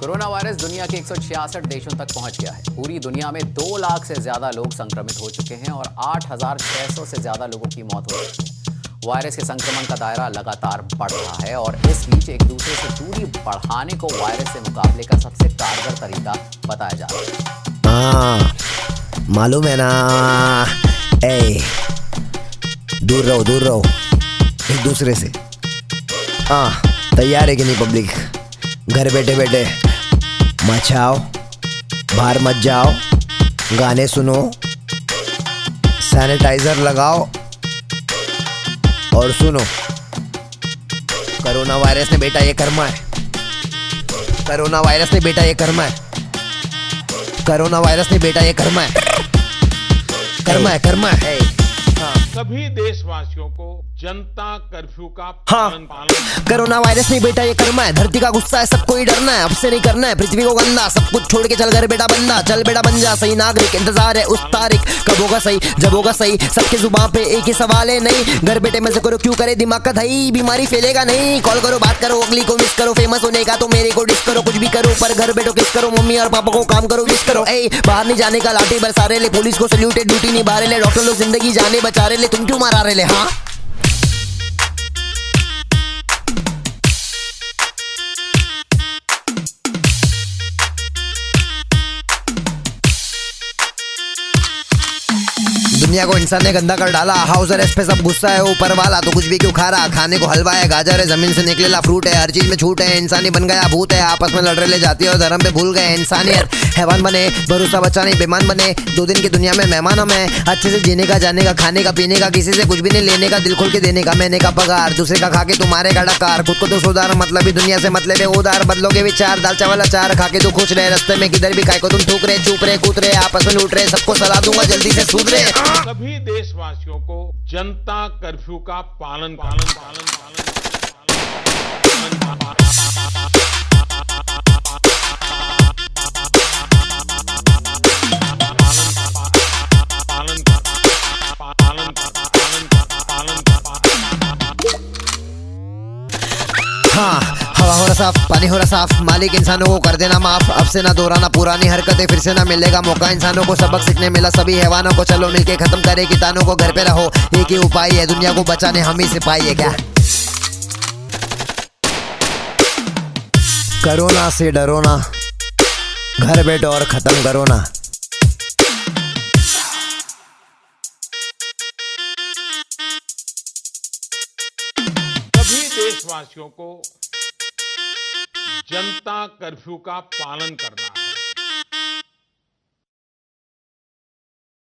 Corona virus दुनिया के 166 देशों तक पहुंच गया है। पूरी दुनिया में 2 लाख से ज्यादा लोग संक्रमित हो चुके हैं और 8,600 से ज्यादा लोगों की मौत हो चुकी है। वायरस के संक्रमण का दायरा लगातार बढ़ रहा है और इस बीच एक दूसरे से दूरी बढ़ाने को वायरस से मुकाबले का सबसे कारगर तरीका बताया जा रहा है। मालूम है ना। दूर रहो एक दूसरे से। तैयार है कि नहीं पब्लिक? घर बैठे बैठे मचाओ, बाहर मत जाओ, गाने सुनो, सैनिटाइजर लगाओ और सुनो। कोरोना वायरस ने बेटा ये कर्मा है। कोरोना वायरस ने बेटा ये कर्मा है। कोरोना वायरस ने बेटा ये कर्मा है। सभी देशवासियों को जनता कर्फ्यू का पालन कोरोना वायरस नहीं बेटा ये कर्मा है। धरती का गुस्सा है, सबको ही डरना है। अब से नहीं करना है पृथ्वी को गंदा। सब कुछ छोड़ के चल घर बेटा बंदा। चल बेटा बन जा सही नागरिक। इंतजार है उस तारीख कब होगा सही, जब होगा सही। सबके जुबान पे एक ही सवाल है, नहीं घर बेटे मजे करो, क्यों करे दिमाग का दही। बीमारी फैलेगा नहीं। कॉल करो, बात करो, अगली को मिस करो। फेमस होने का तो मेरे को डिस करो। कुछ भी करो पर घर बैठो किस करो। मम्मी और पापा को काम करो, विश करो। बाहर नहीं जाने का लाठी बरसा रहे ले। पुलिस को सल्यूट है, ड्यूटी निभा रहे ले। डॉक्टर लोग जिंदगी जाने बचा रहे ले। तुम क्यों मारा रहे ले? हाँ दुनिया को इंसान ने गंदा कर डाला। हाउस अरेस्ट पे सब गुस्सा है ऊपर वाला। तो कुछ भी क्यों खा रहा? खाने को हलवा है, गाजर है, जमीन से निकलेला फ्रूट है। हर चीज में छूट है। इंसानी बन गया भूत है। आपस में लड़ रहे जाती है और धर्म पे भूल गए। इंसानियत हैवान बने, भरोसा बच्चा नहीं बेमान बने। 2 दिन की दुनिया में मेहमान हम हैं। अच्छे से जीने का, जाने का, खाने का, पीने का, किसी से कुछ भी नहीं लेने का, दिल खोल के देने का। मैंने का पगार दूसरे का खा के तुम्हारे का डकार। खुद को तो सुधार, मतलब ही दुनिया से मतलब है उधार। बदलोगे विचार, दाल चावल अचार खा के तो खुश रहे। रास्ते में किधर भी खाए को तुम थूक रहे, चूप रहे, कूद रहे, आपस में लूट रहे। सबको सलाह दूंगा जल्दी से सुधरे। सभी देशवासियों को जनता कर्फ्यू का पालन हवा हो रहा साफ, पानी हो रहा साफ। मालिक इंसानों को कर देना माफ। अब से ना दोहराना पुरानी हरकतें, फिर से ना मिलेगा मौका। इंसानों को सबक सीखने मिला सभी हैवानों को। चलो मिलके खत्म करे कीटाणु को। घर पे रहो, एक ही उपाय है दुनिया को बचाने, हम ही सिपाही है क्या? कोरोना से डरो ना, घर बैठो और खत्म करो ना। सभी देशवासियों को जनता कर्फ्यू का पालन करना है।